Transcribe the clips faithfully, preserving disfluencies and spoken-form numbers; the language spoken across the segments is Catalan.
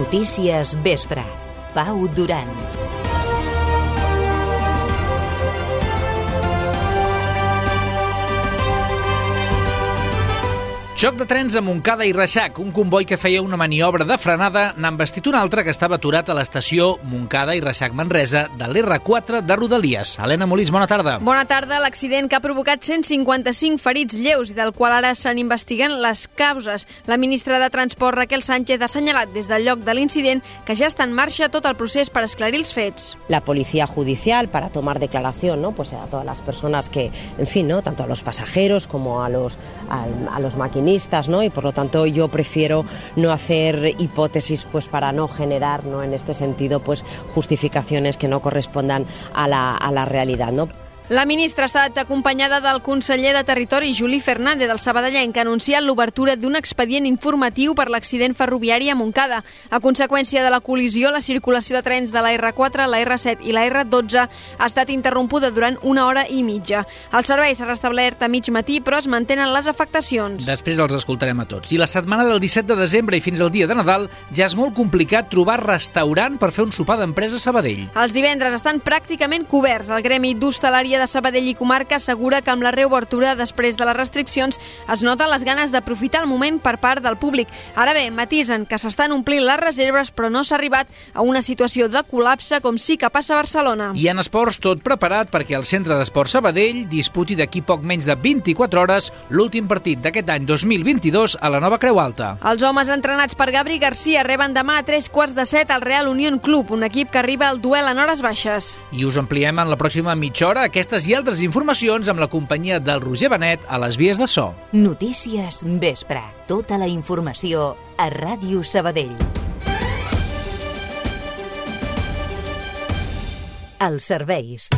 Notícies Vespre. Pau Duran. Xoc de trens a Montcada i Reixac. Un comboi que feia una maniobra de frenada n'ha embestit un altre que estava aturat a l'estació Montcada i Reixac-Manresa de l'erre quatre de Rodalies. Helena Molís, bona tarda. Bona tarda. L'accident que ha provocat cent cinquanta-cinc ferits lleus i del qual ara se'n investiguen les causes. La ministra de Transport, Raquel Sánchez, ha assenyalat des del lloc de l'incident que ja està en marxa tot el procés per esclarir els fets. La policía judicial para tomar declaración, ¿no? Pues a todas las personas que, en fin, ¿no? Tanto a los pasajeros como a los, a, a los maquinistas, ¿no? Y por lo tanto yo prefiero no hacer hipótesis pues para no generar, ¿no? En este sentido pues justificaciones que no correspondan a la, a la realidad, ¿no? La ministra ha estat acompanyada del conseller de Territori, Juli Fernández, del Sabadellenc, que ha anunciat l'obertura d'un expedient informatiu per l'accident ferroviari a Montcada. A conseqüència de la col·lisió, la circulació de trens de la erre quatre, la erre set i la erre dotze ha estat interrompuda durant una hora i mitja. El servei s'ha restablert a mig matí, però es mantenen les afectacions. Després els escoltarem a tots. I la setmana del disset de desembre i fins al dia de Nadal ja és molt complicat trobar restaurant per fer un sopar d'empresa a Sabadell. Els divendres estan pràcticament coberts. El gremi d'hostalària de Sabadell i comarca assegura que amb la reobertura després de les restriccions es noten les ganes d'aprofitar el moment per part del públic. Ara bé, matisen que s'estan omplint les reserves però no s'ha arribat a una situació de col·lapse com sí que passa a Barcelona. I en esports tot preparat perquè el Centre d'Esports Sabadell disputi d'aquí poc menys de vint-i-quatre hores l'últim partit d'aquest any dos mil vint-i-dos a la nova Creu Alta. Els homes entrenats per Gabri Garcia reben demà a tres quarts de set al Real Unión Club, un equip que arriba al duel en hores baixes. I us ampliem en la pròxima mitja hora aquestes i altres informacions amb la companyia del Roger Benet a les vies de so. Notícies Vespre. Tota la informació a Ràdio Sabadell. Els serveis.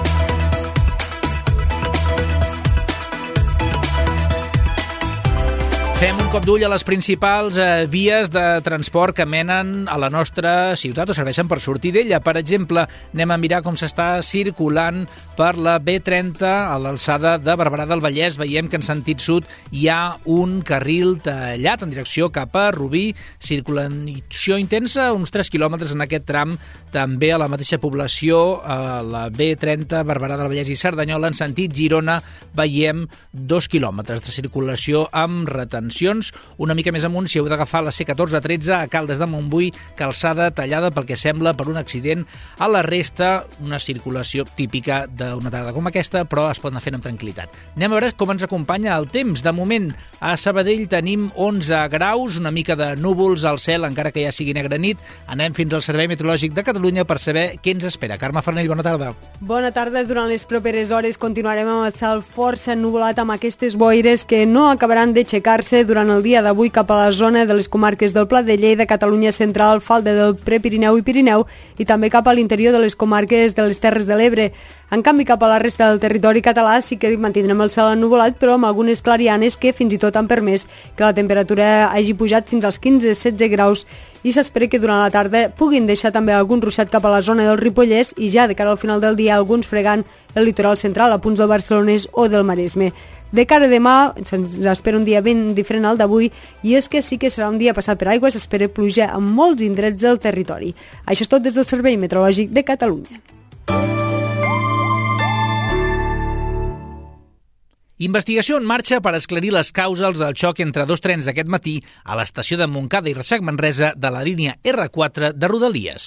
Fem un cop d'ull a les principals eh, vies de transport que menen a la nostra ciutat o serveixen per sortir d'ella. Per exemple, anem a mirar com s'està circulant per la be trenta a l'alçada de Barberà del Vallès. Veiem que en sentit sud hi ha un carril tallat en direcció cap a Rubí. Circulació intensa, uns tres quilòmetres en aquest tram. També a la mateixa població, a la be trenta, Barberà del Vallès i Cerdanyola, en sentit Girona, veiem dos quilòmetres de circulació amb retenció. Una mica més amunt, si heu d'agafar la ce catorze tretze a Caldes de Montbui, calçada tallada pel que sembla per un accident. A la resta, una circulació típica d'una tarda com aquesta, però es pot anar fent amb tranquil·litat. Anem a veure com ens acompanya el temps. De moment, a Sabadell tenim onze graus, una mica de núvols al cel, encara que ja sigui negra nit. Anem fins al Servei Meteorològic de Catalunya per saber què ens espera. Carme Farnell, bona tarda. Bona tarda. Durant les properes hores continuarem amb el cel força ennuvolat amb aquestes boires que no acabaran d'aixecar-se durant el dia d'avui cap a la zona de les comarques del Pla de Lleida, Catalunya Central, Falda del Prepirineu i Pirineu i també cap a l'interior de les comarques de les Terres de l'Ebre. En canvi, cap a la resta del territori català sí que mantindrem el cel ennuvolat, però amb algunes clarianes que fins i tot han permès que la temperatura hagi pujat fins als quinze a setze graus i s'espera que durant la tarda puguin deixar també algun ruixat cap a la zona del Ripollès i ja de cara al final del dia alguns fregant el litoral central a punts del Barcelonès o del Maresme. De cara a demà se'ns espera un dia ben diferent al d'avui i és que sí que serà un dia passat per aigua, s'espera pluja en molts indrets del territori. Això és tot des del Servei Meteorològic de Catalunya. Investigació en marxa per esclarir les causes del xoc entre dos trens aquest matí a l'estació de Montcada i Reixac-Manresa de la línia erre quatre de Rodalies.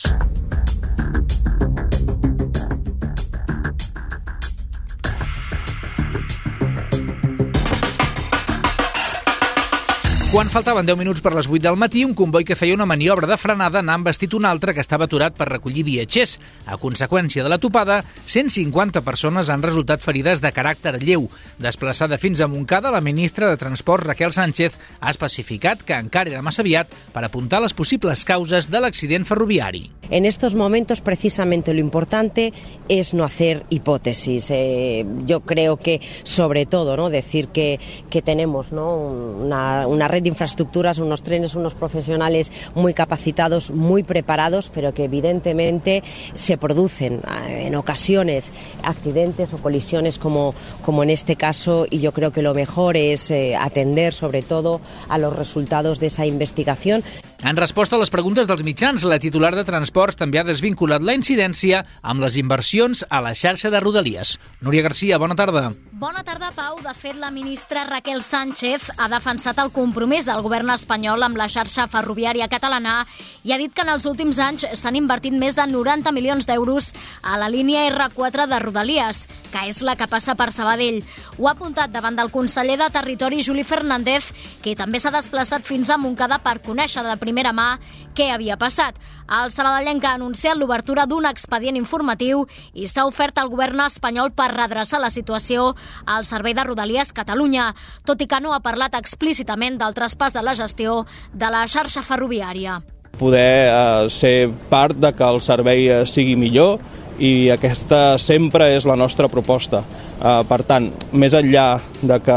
Quan faltaven deu minuts per les vuit del matí, un comboi que feia una maniobra de frenada n'ha embestit un altre que estava aturat per recollir viatgers. A conseqüència de la topada, cent cinquanta persones han resultat ferides de caràcter lleu. Desplaçada fins a Montcada, la ministra de Transport, Raquel Sánchez, ha especificat que encara era massa aviat per apuntar les possibles causes de l'accident ferroviari. En estos momentos, precisamente, lo importante es no hacer hipótesis. Eh, yo creo que, sobre todo, ¿no? decir que, que tenemos, ¿no? una, una red de infraestructuras, unos trenes, unos profesionales muy capacitados, muy preparados, pero que evidentemente se producen en ocasiones accidentes o colisiones como, como en este caso, y yo creo que lo mejor es eh, atender sobre todo a los resultados de esa investigación. En resposta a les preguntes dels mitjans, la titular de Transports també ha desvinculat la incidència amb les inversions a la xarxa de Rodalies. Núria Garcia, bona tarda. Bona tarda, Pau. De fet, la ministra Raquel Sánchez ha defensat el compromís del govern espanyol amb la xarxa ferroviària catalana i ha dit que en els últims anys s'han invertit més de noranta milions d'euros a la línia erre quatre de Rodalies, que és la que passa per Sabadell. Ho ha apuntat davant del conseller de Territori, Juli Fernández, que també s'ha desplaçat fins a Montcada per conèixer de primera mà què havia passat. El sabadellenc ha anunciat l'obertura d'un expedient informatiu i s'ha ofert al govern espanyol per redreçar la situació al servei de Rodalies Catalunya, tot i que no ha parlat explícitament del traspàs de la gestió de la xarxa ferroviària. Poder eh, ser part de que el servei eh, sigui millor i aquesta sempre és la nostra proposta. Uh, per tant, més enllà de que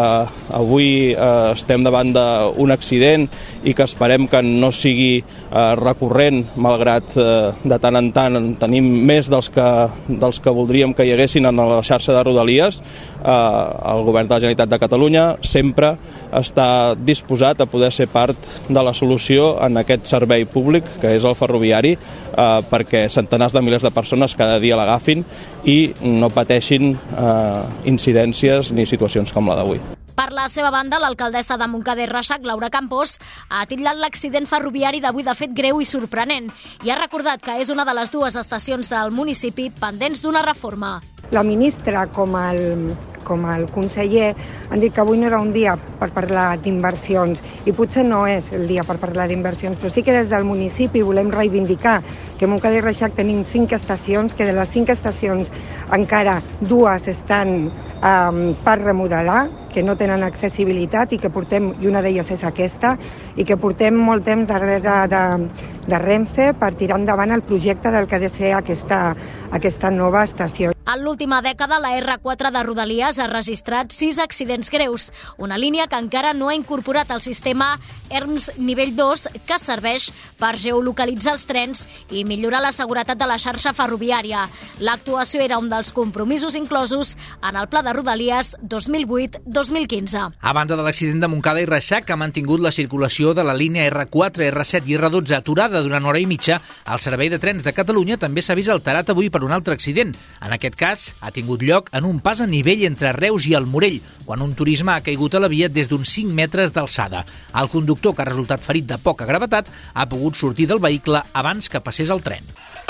avui uh, estem davant d'un accident i que esperem que no sigui uh, recurrent, malgrat uh, de tant en tant en tenim més dels que, dels que voldríem que hi haguessin en la xarxa de Rodalies, uh, el govern de la Generalitat de Catalunya sempre està disposat a poder ser part de la solució en aquest servei públic que és el ferroviari, uh, perquè centenars de milers de persones cada dia l'agafin i no pateixin uh, incidències ni situacions com la d'avui. Per la seva banda, l'alcaldessa de Montcada i Reixac, Laura Campos, ha titllat l'accident ferroviari d'avui de fet greu i sorprenent i ha recordat que és una de les dues estacions del municipi pendents d'una reforma. La ministra com el, com el conseller han dit que avui no era un dia per parlar d'inversions i potser no és el dia per parlar d'inversions, però sí que des del municipi volem reivindicar que a Montcada i Reixac tenim cinc estacions, que de les cinc estacions encara dues estan um, per remodelar, que no tenen accessibilitat i que portem, i una d'elles és aquesta, i que portem molt temps darrere de, de Renfe per tirar endavant el projecte del que ha de ser aquesta, aquesta nova estació. En l'última dècada, la erre quatre de Rodalies ha registrat sis accidents greus, una línia que encara no ha incorporat al sistema E R M S nivell dos, que serveix per geolocalitzar els trens i millorar la seguretat de la xarxa ferroviària. L'actuació era un dels compromisos inclosos en el Pla de Rodalies dos mil vuit dos mil quinze. A banda de l'accident de Montcada i Reixac, que ha mantingut la circulació de la línia erre quatre, erre set i erre dotze aturada durant hora i mitja, el Servei de Trens de Catalunya també s'ha vist alterat avui per un altre accident. En aquest cas, ha tingut lloc en un pas a nivell entre Reus i el Morell, quan un turisme ha caigut a la via des d'uns cinc metres d'alçada. El conductor, que ha resultat ferit de poca gravetat, ha pogut sortir del vehicle abans que passés el tren.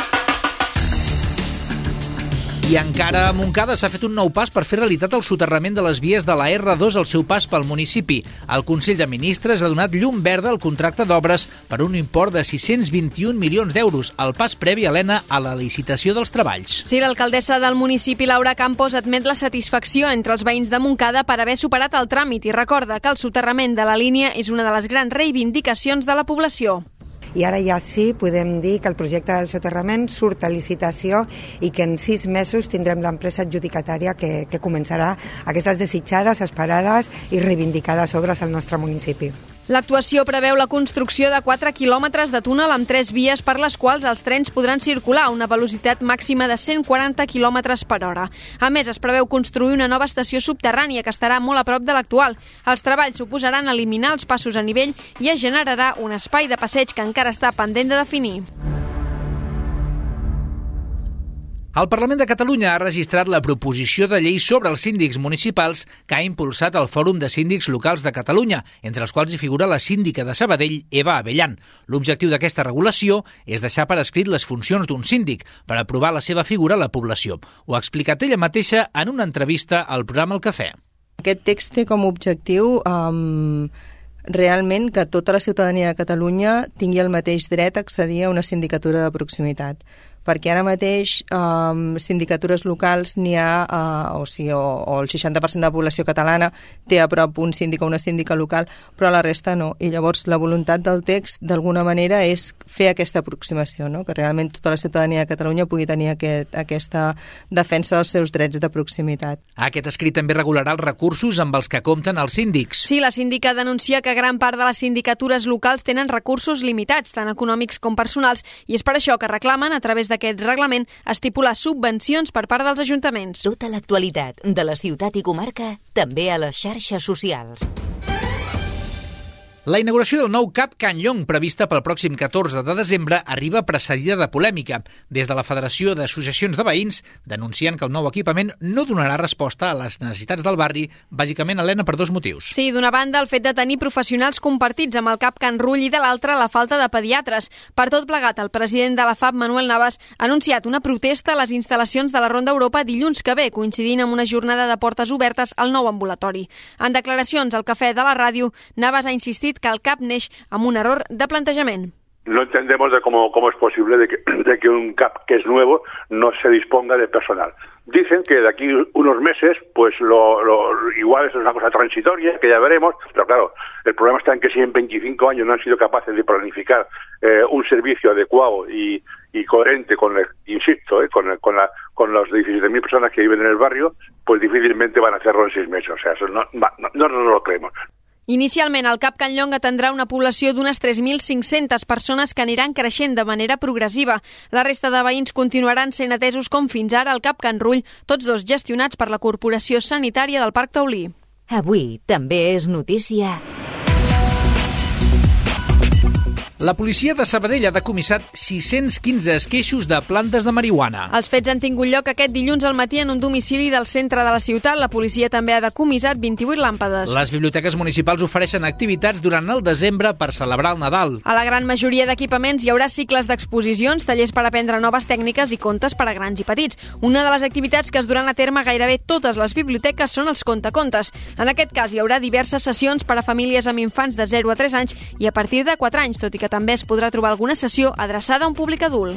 I encara a Montcada s'ha fet un nou pas per fer realitat el soterrament de les vies de la erre dos al seu pas pel municipi. El Consell de Ministres ha donat llum verda al contracte d'obres per un import de sis-cents vint-i-un milions d'euros, el pas previ, Helena, a la licitació dels treballs. Sí, l'alcaldessa del municipi, Laura Campos, admet la satisfacció entre els veïns de Montcada per haver superat el tràmit i recorda que el soterrament de la línia és una de les grans reivindicacions de la població. I ara ja sí podem dir que el projecte del soterrament surt a licitació i que en sis mesos tindrem l'empresa adjudicatària que, que començarà aquestes desitjades, esperades i reivindicades obres al nostre municipi. L'actuació preveu la construcció de quatre quilòmetres de túnel amb tres vies per les quals els trens podran circular a una velocitat màxima de cent quaranta quilòmetres per hora. A més, es preveu construir una nova estació subterrània que estarà molt a prop de l'actual. Els treballs suposaran eliminar els passos a nivell i es generarà un espai de passeig que encara està pendent de definir. El Parlament de Catalunya ha registrat la proposició de llei sobre els síndics municipals que ha impulsat el Fòrum de Síndics Locals de Catalunya, entre els quals hi figura la síndica de Sabadell, Eva Abellan. L'objectiu d'aquesta regulació és deixar per escrit les funcions d'un síndic per aprovar la seva figura a la població. Ho ha explicat ella mateixa en una entrevista al programa El Cafè. Aquest text té com a objectiu um, realment que tota la ciutadania de Catalunya tingui el mateix dret a accedir a una sindicatura de proximitat. Perquè ara mateix um, sindicatures locals n'hi ha, uh, o, sigui, o, o el seixanta per cent de la població catalana té a prop un síndic o una síndica local, però la resta no. I llavors la voluntat del text, d'alguna manera, és fer aquesta aproximació, no? Que realment tota la ciutadania de Catalunya pugui tenir aquest, aquesta defensa dels seus drets de proximitat. Aquest escrit també regularà els recursos amb els que compten els síndics. Sí, la síndica denuncia que gran part de les sindicatures locals tenen recursos limitats, tant econòmics com personals, i és per això que reclamen, a través d'aquest reglament, estipular subvencions per part dels ajuntaments. Tota l'actualitat de la ciutat i comarca, també a les xarxes socials. La inauguració del nou Cap Can Llong, prevista pel pròxim catorze de desembre, arriba precedida de polèmica. Des de la Federació d'Associacions de Veïns denuncien que el nou equipament no donarà resposta a les necessitats del barri, bàsicament, Helena, per dos motius. Sí, d'una banda, el fet de tenir professionals compartits amb el Cap Can Rull i de l'altra, la falta de pediatres. Per tot plegat, el president de la F A B, Manuel Navas, ha anunciat una protesta a les instal·lacions de la Ronda Europa dilluns que ve, coincidint amb una jornada de portes obertes al nou ambulatori. En declaracions al Cafè de la Ràdio, Navas ha insistit que el CAP neix amb un error de plantejament. No entendemos de cómo, cómo es posible de que, de que un C A P que es nuevo no se disponga de personal. Dicen que de aquí unos meses, pues lo, lo igual es una cosa transitoria, que ya veremos, pero claro, el problema está en que si en veinticinco años no han sido capaces de planificar eh, un servicio adecuado y, y coherente con, el, insisto, eh, con, el, con, la, con los diecisiete mil personas que viven en el barrio, pues difícilmente van a hacerlo en seis meses. O sea, eso no, no, no, no lo creemos. Inicialment, el Cap Can Llong atendrà una població d'unes tres mil cinc-centes persones que aniran creixent de manera progressiva. La resta de veïns continuaran sent atesos com fins ara al Cap Can Rull, tots dos gestionats per la Corporació Sanitària del Parc Taulí. Avui també és notícia. La policia de Sabadell ha decomissat sis-cents quinze esqueixos de plantes de marihuana. Els fets han tingut lloc aquest dilluns al matí en un domicili del centre de la ciutat. La policia també ha decomissat vint-i-vuit làmpades. Les biblioteques municipals ofereixen activitats durant el desembre per celebrar el Nadal. A la gran majoria d'equipaments hi haurà cicles d'exposicions, tallers per aprendre noves tècniques i contes per a grans i petits. Una de les activitats que es duran a terme gairebé totes les biblioteques són els contacontes. En aquest cas hi haurà diverses sessions per a famílies amb infants de zero a tres anys i a partir de quatre anys, tot i que també es podrà trobar alguna sessió adreçada a un públic adult.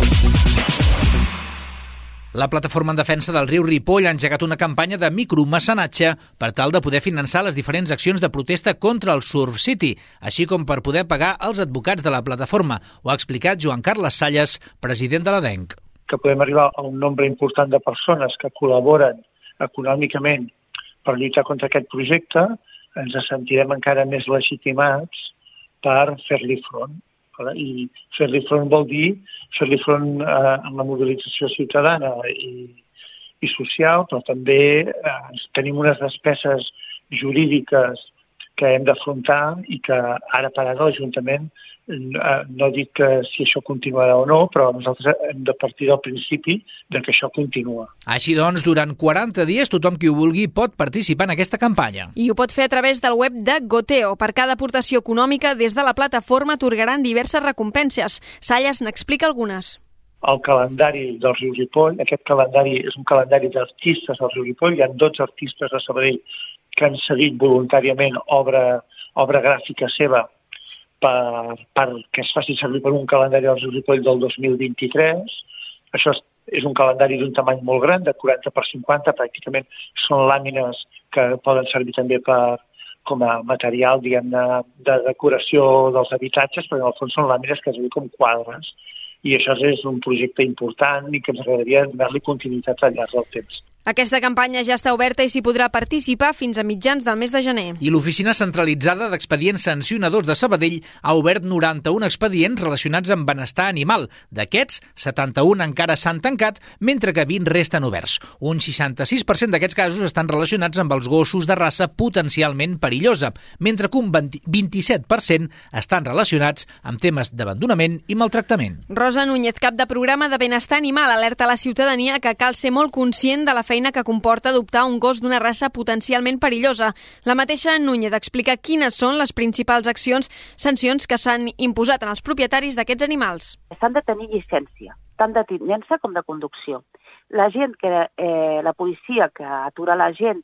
La plataforma en defensa del riu Ripoll ha engegat una campanya de micromecenatge per tal de poder finançar les diferents accions de protesta contra el Surf City, així com per poder pagar els advocats de la plataforma. Ho ha explicat Joan Carles Salles, president de l'A D E N C. Que podem arribar a un nombre important de persones que col·laboren econòmicament per lluitar contra aquest projecte, ens sentirem encara més legitimats per fer-li front. I fer-li front vol dir fer-li front eh, en la mobilització ciutadana i, i social, però també eh, tenim unes despeses jurídiques que hem d'afrontar i que ara per ara l'Ajuntament, eh, no dic que si això continuarà o no, però nosaltres hem de partir del principi de que això continua. Així doncs, durant quaranta dies tothom qui ho vulgui pot participar en aquesta campanya. I ho pot fer a través del web de Goteo. Per cada aportació econòmica des de la plataforma atorgaran diverses recompenses. Salles n'explica algunes. El calendari del Riu Ripoll, aquest calendari és un calendari d'artistes del Riu Ripoll, hi ha dotze artistes de Sabadell que han cedit voluntàriament obra, obra gràfica seva per, per que es faci servir per un calendari del Riu Ripoll del dos mil vint-i-tres. Això és, és un calendari d'un tamany molt gran, de quaranta per cinquanta, pràcticament són làmines que poden servir també per, com a material, diguem, de, de decoració dels habitatges, perquè en el fons són làmines que es veuen com quadres. I això és un projecte important i que ens agradaria donar-li continuïtat al llarg del temps. Aquesta campanya ja està oberta i s'hi podrà participar fins a mitjans del mes de gener. I l'Oficina Centralitzada d'Expedients Sancionadors de Sabadell ha obert noranta-un expedients relacionats amb benestar animal. D'aquests, setanta-un encara s'han tancat, mentre que vint resten oberts. Un seixanta-sis per cent d'aquests casos estan relacionats amb els gossos de raça potencialment perillosa, mentre que un vint-i-set per cent estan relacionats amb temes d'abandonament i maltractament. Rosa Núñez, cap de programa de benestar animal, alerta a la ciutadania que cal ser molt conscient de la feina feina que comporta adoptar un gos d'una raça potencialment perillosa. La mateixa Núñez explica quines són les principals accions, sancions que s'han imposat en els propietaris d'aquests animals. S'han de tenir llicència, tant de tinença com de conducció. La gent que, eh, la policia que atura la gent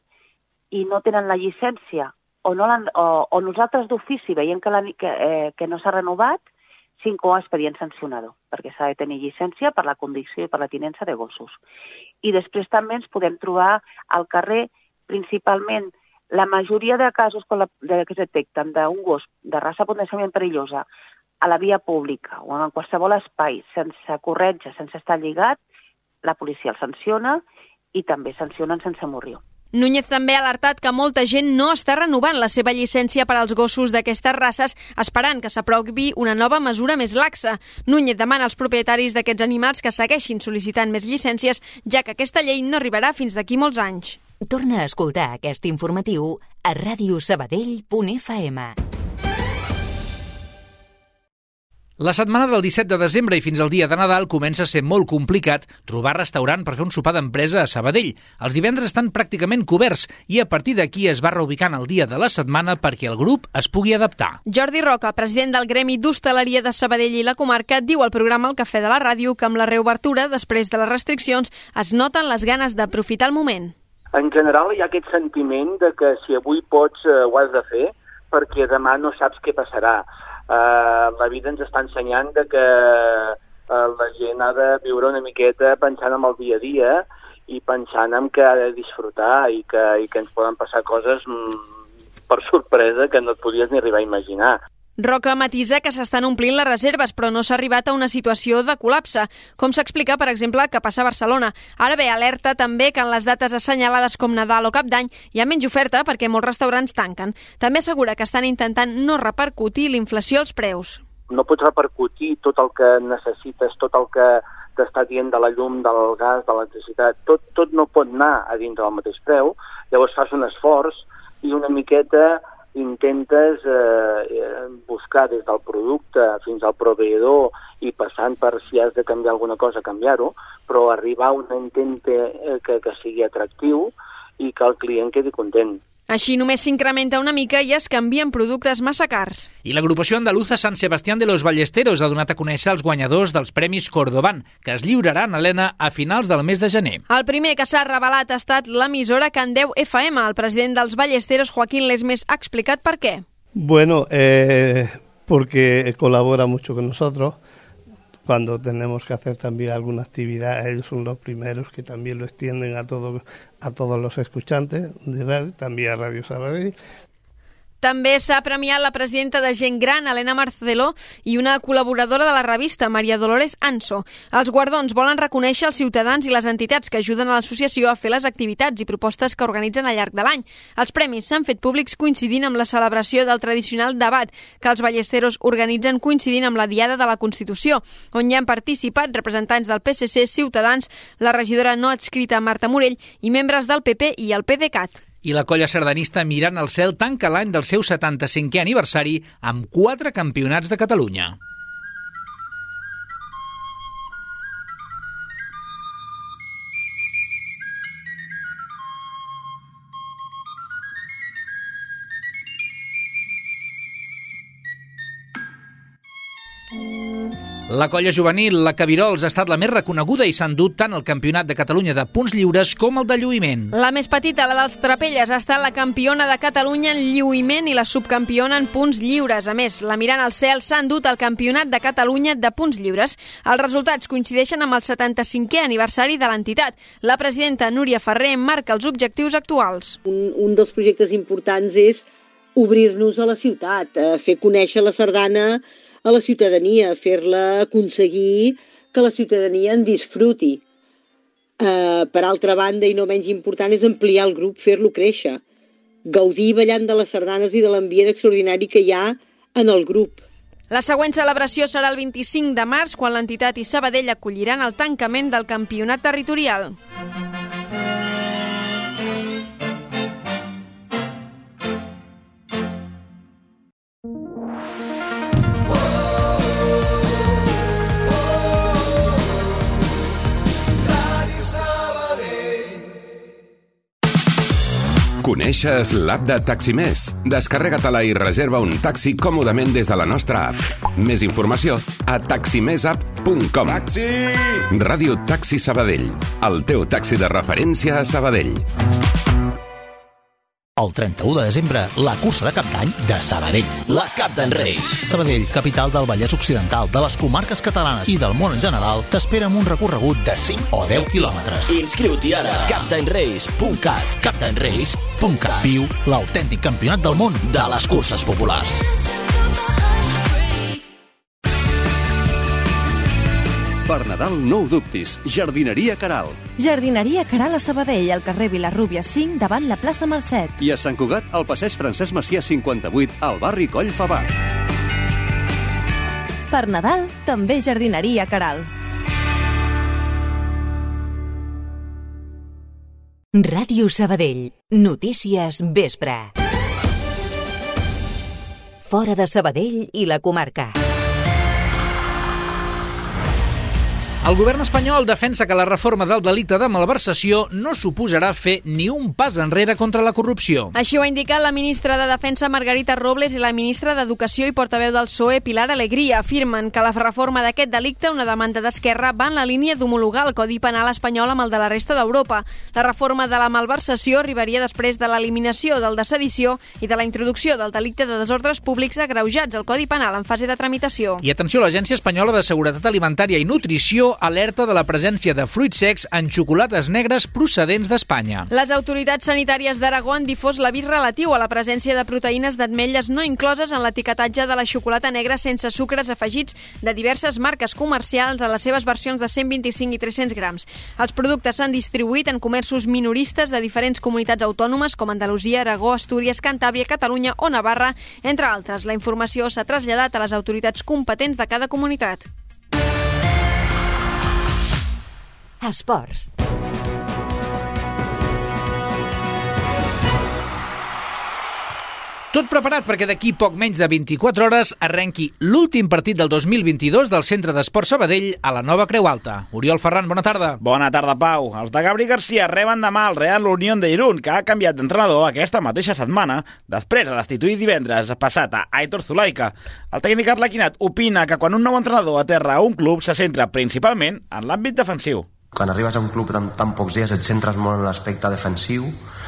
i no tenen la llicència o, no o, o nosaltres d'ofici veiem que, la, que, eh, que no s'ha renovat, s'incoa expedient sancionador, perquè s'ha de tenir llicència per la condició i per la tinença de gossos. I després també ens podem trobar al carrer, principalment, la majoria de casos que es detecten d'un gos de raça potencialment perillosa a la via pública o en qualsevol espai sense corretja, sense estar lligat, la policia el sanciona i també sancionen sense morrió. Núñez també ha alertat que molta gent no està renovant la seva llicència per als gossos d'aquestes races, esperant que s'aprovi una nova mesura més laxa. Núñez demana als propietaris d'aquests animals que segueixin sol·licitant més llicències, ja que aquesta llei no arribarà fins d'aquí molts anys. Torna a escoltar aquest informatiu a ràdio sabadell punt f m. La setmana del disset de desembre i fins al dia de Nadal comença a ser molt complicat trobar restaurant per fer un sopar d'empresa a Sabadell. Els divendres estan pràcticament coberts i a partir d'aquí es va reubicant el dia de la setmana perquè el grup es pugui adaptar. Jordi Roca, president del Gremi d'Hostaleria de Sabadell i la comarca, diu al programa El Cafè de la Ràdio que amb la reobertura, després de les restriccions, es noten les ganes d'aprofitar el moment. En general hi ha aquest sentiment de que si avui pots eh, ho has de fer perquè demà no saps què passarà. Uh, la vida ens està ensenyant de que uh, la gent ha de viure una miqueta pensant en el dia a dia i pensant en que ha de disfrutar i que, i que ens poden passar coses mm, per sorpresa que no et podies ni arribar a imaginar. Roca matisa que s'estan omplint les reserves, però no s'ha arribat a una situació de col·lapse, com s'explica, per exemple, que passa a Barcelona. Ara bé, alerta també que en les dates assenyalades com Nadal o Cap d'Any hi ha menys oferta perquè molts restaurants tanquen. També assegura que estan intentant no repercutir l'inflació als preus. No pots repercutir tot el que necessites, tot el que t'està dient de la llum, del gas, de l'electricitat, tot, tot no pot anar a dintre del mateix preu, llavors fas un esforç i una miqueta intentes eh, buscar des del producte fins al proveïdor i passant per si has de canviar alguna cosa, canviar-ho, però arribar a un intent que, que sigui atractiu i que el client quedi content. Així només s'incrementa una mica i es canvien productes massa cars. I l'agrupació andaluza San Sebastián de los Ballesteros ha donat a conèixer els guanyadors dels Premis Cordoban, que es lliuraran, Helena, a finals del mes de gener. El primer que s'ha revelat ha estat l'emissora Candeu F M. El president dels Ballesteros, Joaquín Lesmes, ha explicat per què. Bueno, eh, porque colabora mucho con nosotros. Cuando tenemos que hacer también alguna actividad, ellos son los primeros que también lo extienden a, todo, a todos los escuchantes de radio, también a Radio Sabadell. També s'ha premiat la presidenta de Gent Gran, Helena Marcelo, i una col·laboradora de la revista, Maria Dolores Anso. Els guardons volen reconèixer els ciutadans i les entitats que ajuden a l'associació a fer les activitats i propostes que organitzen al llarg de l'any. Els premis s'han fet públics coincidint amb la celebració del tradicional debat que els ballesteros organitzen coincidint amb la Diada de la Constitució, on hi han participat representants del P S C, Ciutadans, la regidora no adscrita Marta Morell i membres del P P i el PDeCAT. I la colla sardanista Mirant al cel tanca l'any del seu setanta-cinquè aniversari amb quatre campionats de Catalunya. La colla juvenil, la Cabirols, ha estat la més reconeguda i s'ha endut tant el Campionat de Catalunya de punts lliures com el de lluïment. La més petita, la dels Trapelles, ha estat la campiona de Catalunya en lluïment i la subcampiona en punts lliures. A més, la Mirant al cel s'ha endut el Campionat de Catalunya de punts lliures. Els resultats coincideixen amb el setanta-cinquè aniversari de l'entitat. La presidenta Núria Ferrer marca els objectius actuals. Un, un dels projectes importants és obrir-nos a la ciutat, fer conèixer la sardana a la ciutadania, fer-la aconseguir que la ciutadania en disfruti. Uh, per altra banda, i no menys important, és ampliar el grup, fer-lo créixer, gaudir ballant de les sardanes i de l'ambient extraordinari que hi ha en el grup. La següent celebració serà el vint-i-cinc de març, quan l'entitat i Sabadell acolliran el tancament del campionat territorial. Coneixes l'app de Taximés? Descarrega-te-la i reserva un taxi còmodament des de la nostra app. Més informació a taximessapp punt com. Taxi! Ràdio Taxi Sabadell, el teu taxi de referència a Sabadell. El trenta-u de desembre, la cursa de Cap d'Any de Sabadell. La Cap d'en Reis. Sabadell, capital del Vallès Occidental, de les comarques catalanes i del món en general, t'espera amb un recorregut de cinc o deu quilòmetres. Inscriu-t'hi ara. cap d'any reis punt cat. cap d'any reis punt cat. Viu l'autèntic campionat del món de les curses populars. Per Nadal no ho dubtis, Jardineria Caral. Jardineria Caral a Sabadell, al carrer Vilarrúbia cinc, davant la plaça Mercet. I a Sant Cugat, al passeig Francesc Macià cinquanta-vuit, al barri Coll Favar. Per Nadal, també Jardineria Caral. Ràdio Sabadell. Notícies vespre. Fora de Sabadell i la comarca. El govern espanyol defensa que la reforma del delicte de malversació no suposarà fer ni un pas enrere contra la corrupció. Així ho ha indicat la ministra de Defensa Margarita Robles i la ministra d'Educació i portaveu del P S O E Pilar Alegría. Afirmen que la reforma d'aquest delicte, una demanda d'Esquerra, va en la línia d'homologar el Codi Penal espanyol amb el de la resta d'Europa. La reforma de la malversació arribaria després de l'eliminació del de sedició i de la introducció del delicte de desordres públics agreujats al Codi Penal en fase de tramitació. I atenció, l'Agència Espanyola de Seguretat Alimentària i Nutrició alerta de la presència de fruits secs en xocolates negres procedents d'Espanya. Les autoritats sanitàries d'Aragó han difós l'avís relatiu a la presència de proteïnes d'ametlles no incloses en l'etiquetatge de la xocolata negra sense sucres afegits de diverses marques comercials a les seves versions de cent vint-i-cinc i tres-cents grams. Els productes s'han distribuït en comerços minoristes de diferents comunitats autònomes com Andalusia, Aragó, Astúries, Cantàbria, Catalunya o Navarra, entre altres. La informació s'ha traslladat a les autoritats competents de cada comunitat. Esports. Tot preparat perquè d'aquí poc menys de vint-i-quatre hores arrenqui l'últim partit del dos mil vint-i-dos del Centre d'Esport Sabadell a la nova Creu Alta. Oriol Ferran, bona tarda. Bona tarda, Pau. Els de Gabri García reben demà el Real Unión de Irún, que ha canviat d'entrenador aquesta mateixa setmana després de destituir divendres passat a Aitor Zulaika. El tècnic arlequinat opina que quan un nou entrenador aterra a un club se centra principalment en l'àmbit defensiu. Quan arribes a un club tan, tan pocs dies et centres molt en l'aspecte defensiu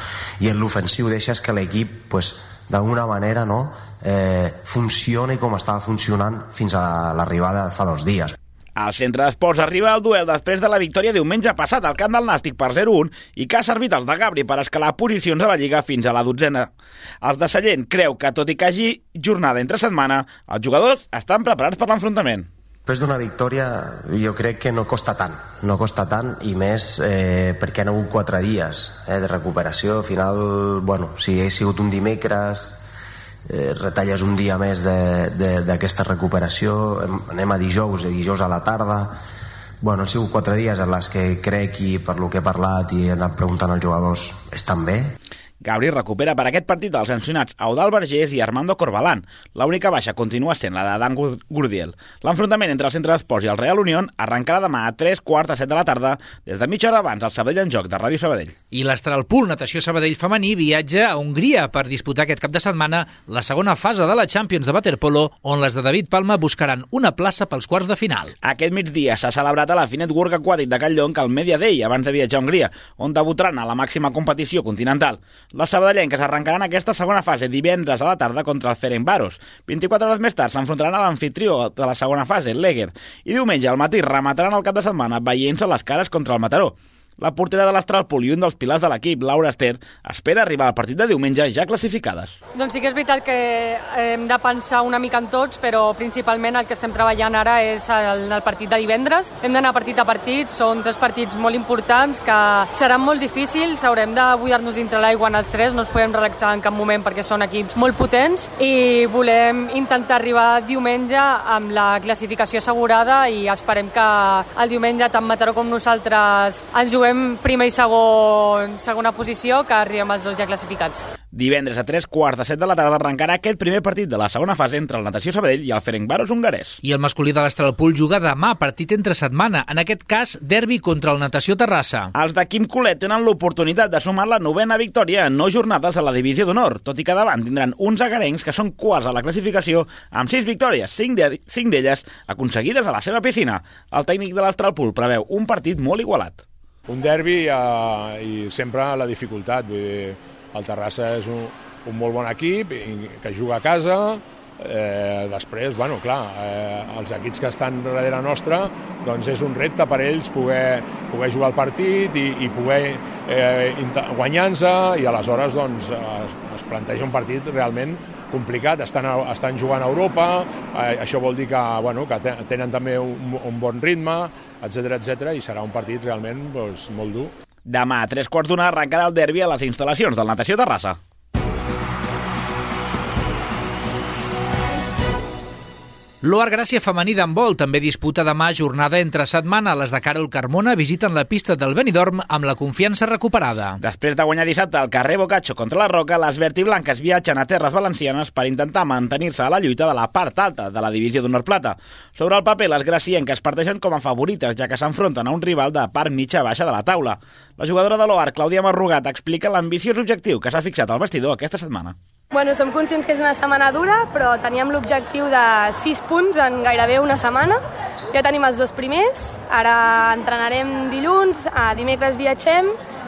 i en l'ofensiu deixes que l'equip pues, d'alguna manera no, eh, funcioni com estava funcionant fins a l'arribada fa dos dies. Al Centre d'Esports arriba el duel després de la victòria diumenge passat al camp del Nàstic per zero a un i que ha servit als de Gabri per escalar posicions de la Lliga fins a la dotzena. Els de Sallent creu que, tot i que hagi jornada entre setmana, els jugadors estan preparats per l'enfrontament. Després d'una victòria jo crec que no costa tant, no costa tant i més eh, perquè han hagut quatre dies eh, de recuperació. Al final, bueno, si hagués sigut un dimecres, eh, retalles un dia més d'aquesta recuperació, anem a dijous, de dijous a la tarda. Bueno, han sigut quatre dies en les que crec i per lo que he parlat i he anat preguntant als jugadors estan bé. Gabri recupera per aquest partit els sancionats Eudald Vergés i Armando Corbalán. L'única baixa continua sent la de Dan Gurdiel. L'enfrontament entre el Centre d'Esports i el Real Unión arrencarà demà a tres quarts de set de la tarda des de mitja hora abans al Sabadell en Joc de Ràdio Sabadell. I l'Astralpool Natació Sabadell femení viatja a Hongria per disputar aquest cap de setmana la segona fase de la Champions de waterpolo, on les de David Palma buscaran una plaça pels quarts de final. Aquest migdia s'ha celebrat a la Finet Work Aquàtic de Catlllonc el Media Day abans de viatjar a Hongria, on debutaran a la màxima competició continental. Les sabadellenques arrencaran aquesta segona fase divendres a la tarda contra el Ferencváros. vint-i-quatre hores més tard s'enfrontaran a l'anfitrió de la segona fase, l'Eger, i diumenge al matí remataran el cap de setmana veient-se les cares contra el Mataró. La portera de l'Astralpool i un dels pilars de l'equip, Laura Ester, espera arribar al partit de diumenge ja classificades. Doncs sí que és veritat que hem de pensar una mica en tots, però principalment el que estem treballant ara és el, el partit de divendres. Hem d'anar partit a partit, són tres partits molt importants que seran molt difícils, haurem de buidar-nos dintre l'aigua en els tres, no ens podem relaxar en cap moment perquè són equips molt potents i volem intentar arribar diumenge amb la classificació assegurada i esperem que el diumenge tant Mataró com nosaltres ens juguem primer i segon, segona posició, que arribem els dos ja classificats. Divendres a tres quarts de set de la tarda arrencarà aquest primer partit de la segona fase entre el Natació Sabadell i el Ferencváros hongarès. I el masculí de l'Astralpool juga demà, partit entre setmana, en aquest cas derbi contra el Natació Terrassa. Els de Quim Colet tenen l'oportunitat de sumar la novena victòria en no jornades a la divisió d'honor, tot i que davant tindran uns agarencs que són quarts a la classificació amb sis victòries, cinc d'elles aconseguides a la seva piscina. El tècnic de l'Astralpool preveu un partit molt igualat. Un derbi eh, i sempre la dificultat. Vull dir, el Terrassa és un, un molt bon equip que juga a casa. Eh, després, bueno, clar, eh, els equips que estan darrere nostra, doncs és un repte per ells poder, poder jugar el partit i, i poder eh, guanyar-se i aleshores doncs, es, es planteja un partit realment complicat, estan, estan jugant a Europa, eh, això vol dir que, bueno, que tenen també un, un bon ritme, etcètera, etcètera, i serà un partit realment doncs, molt dur. Demà a tres quarts d'una arrencarà el derbi a les instal·lacions del Natació Terrassa. L'O A R Gràcia femení d'handbol també disputa demà jornada entre setmana. Les de Carol Carmona visiten la pista del Benidorm amb la confiança recuperada. Després de guanyar dissabte al carrer Boccaccio contra la Roca, les vertiblanques viatgen a terres valencianes per intentar mantenir-se a la lluita de la part alta de la divisió d'honor plata. Sobre el paper, les gracienques parteixen com a favorites, ja que s'enfronten a un rival de part mitja-baixa de la taula. La jugadora de l'O A R, Clàudia Marrugat, explica l'ambiciós objectiu que s'ha fixat al vestidor aquesta setmana. Bueno, som conscients que és una setmana dura, però teníem l'objectiu de sis punts en gairebé una setmana. Ja tenim els dos primers, ara entrenarem dilluns, a dimecres viatgem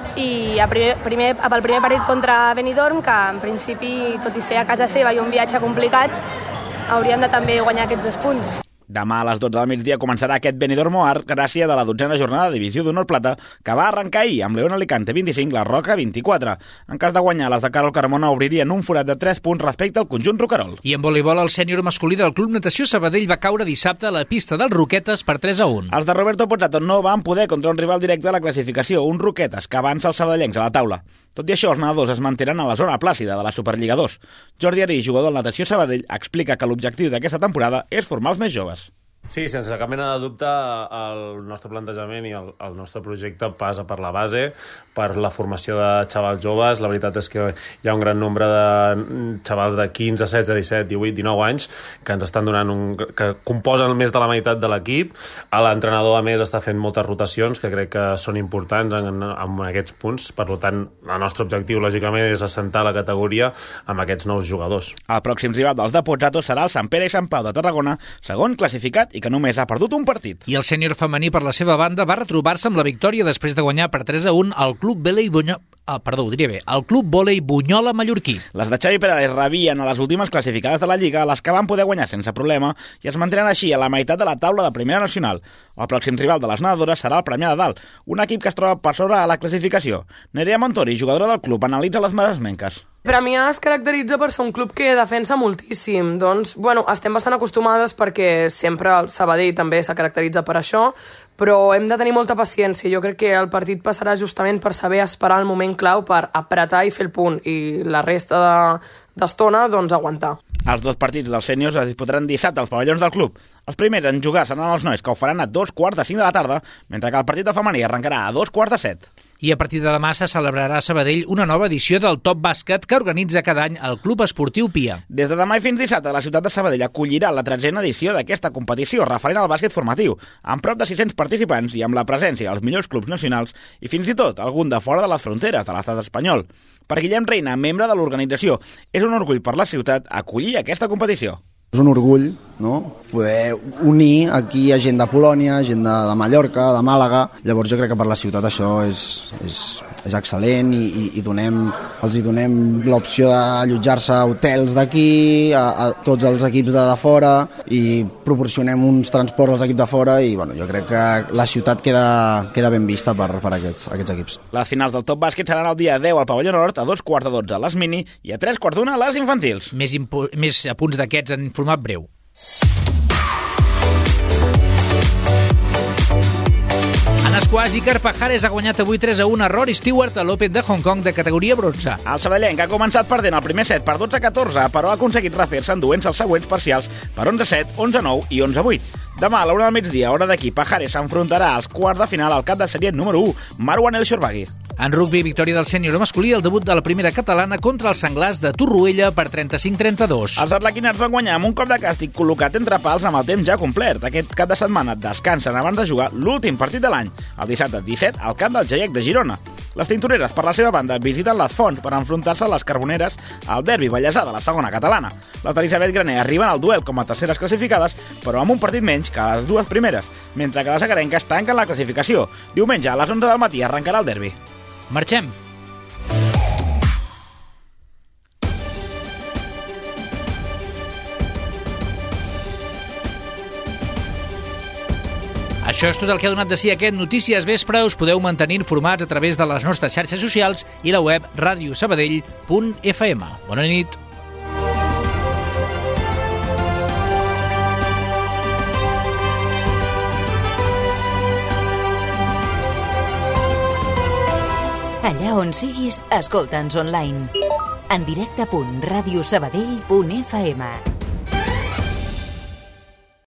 i a primer, primer, pel primer partit contra Benidorm, que en principi, tot i ser a casa seva i un viatge complicat, hauríem de també guanyar aquests dos punts. Demà a les dotze del migdia començarà aquest Benidorm O A R gràcia de la dotzena jornada de divisió d'honor plata que va arrencar ahir amb León Alicante vint-i-cinc, la Roca vint-i-quatre. En cas de guanyar, les de Carol Carmona obririen un forat de tres punts respecte al conjunt roquerol. I en voleibol, el sènior masculí del Club Natació Sabadell va caure dissabte a la pista dels Roquetes per tres a un. Els de Roberto Pozzato no van poder contra un rival directe a la classificació, un Roquetes que avança els sabadellencs a la taula. Tot i això, els nedadors es mantenen a la zona plàcida de la Superliga dos. Jordi Arí, jugador del Natació Sabadell, explica que l'objectiu d'aquesta temporada és formar els més joves. Sí, sense cap mena de dubte, el nostre plantejament i el, el nostre projecte passa per la base, per la formació de xavals joves. La veritat és que hi ha un gran nombre de xavals de quinze, setze, disset, divuit, dinou anys que ens estan donant un, que composen més de la meitat de l'equip. L'entrenador, a més, està fent moltes rotacions que crec que són importants en, en aquests punts. Per tant, el nostre objectiu, lògicament, és assentar la categoria amb aquests nous jugadors. El pròxim rival dels de Pozzato serà el Sant Pere i Sant Pau de Tarragona, segon classificat i que només ha perdut un partit. I el sènior femení, per la seva banda, va retrobar-se amb la victòria després de guanyar per tres a un al Club Vòlei Bunyola, ah, perdó, ho diria bé, el Club Vòlei Bunyola mallorquí. Les de Xavi Perales rebien a les últimes classificades de la Lliga, les que van poder guanyar sense problema, i es mantenen així a la meitat de la taula de Primera Nacional. El pròxim rival de les nedadores serà el Premià de Dalt, un equip que es troba per sobre a la classificació. Nerea Montori, jugadora del club, analitza les maresmenques. Per a mi es caracteritza per ser un club que defensa moltíssim. Doncs, bueno, estem bastant acostumades perquè sempre el Sabadell també s'ha caracteritzat per això, però hem de tenir molta paciència. Jo crec que el partit passarà justament per saber esperar el moment clau per apretar i fer el punt, i la resta de, d'estona, doncs, aguantar. Els dos partits dels sèniors es disputaran dissabte als pavellons del club. Els primers en jugar seran els nois, que ho faran a dos quarts de cinc de la tarda, mentre que el partit del femení arrencarà a dos quarts de set. I a partir de demà se celebrarà a Sabadell una nova edició del Top Bàsquet que organitza cada any el Club Esportiu Pia. Des de demà i fins dissabte, la ciutat de Sabadell acollirà la tretzena edició d'aquesta competició referent al bàsquet formatiu, amb prop de sis-cents participants i amb la presència dels millors clubs nacionals i fins i tot algun de fora de les fronteres de l'estat espanyol. Per Guillem Reina, membre de l'organització, és un orgull per la ciutat acollir aquesta competició. És un orgull, no?, poder unir aquí a gent de Polònia, gent de, de Mallorca, de Màlaga. Llavors jo crec que per la ciutat això és, és, és excel·lent i, i, i donem, els hi donem l'opció d'allotjar-se a hotels d'aquí, a, a tots els equips de, de fora, i proporcionem uns transports als equips de fora i bueno, jo crec que la ciutat queda, queda ben vista per, per aquests, aquests equips. Les finals del Top Bàsquet seran el dia deu al pavelló nord, a dos quarts de dotze a les mini i a tres quarts d'una a les infantils. Més, més apunts d'aquests en format breu. En esquàs, Iker Pajares ha guanyat avui tres a un a Rory Stewart a l'Open de Hong Kong de categoria bronze. El sabadellenc ha començat perdent el primer set per dotze a catorze, però ha aconseguit refer-se enduent-se els següents parcials per onze a set, onze a nou i onze a vuit. Demà a l'una del migdia, hora d'aquí, Pajares s'enfrontarà als quarts de final al cap de sèrie número u, Marwan El Shorbagy. En rugby, victòria del sènior masculí, el debut de la primera catalana contra els senglars de Torroella per trenta-cinc a trenta-dos. Els arlequinats van guanyar amb un cop de càstig col·locat entre pals amb el temps ja complert. Aquest cap de setmana descansen abans de jugar l'últim partit de l'any, el dissabte disset, al camp del Geiec de Girona. Les tintoreres, per la seva banda, visiten les Fonts per enfrontar-se a les Carboneres al derbi ballesà de la segona catalana. Les d'Elisabet Graner arriben al duel com a terceres classificades, però amb un partit menys que les dues primeres, mentre que les agarenques tanquen la classificació. Diumenge a les onze del matí arrencarà el derbi. Marxem. Això és tot el que ha donat de si aquest Notícies Vespre. Us podeu mantenir informats a través de les nostres xarxes socials i la web radio sabadell punt f m. Bona nit. Allà on siguis, escolta'ns online. En directe punt radio sabadell punt f m.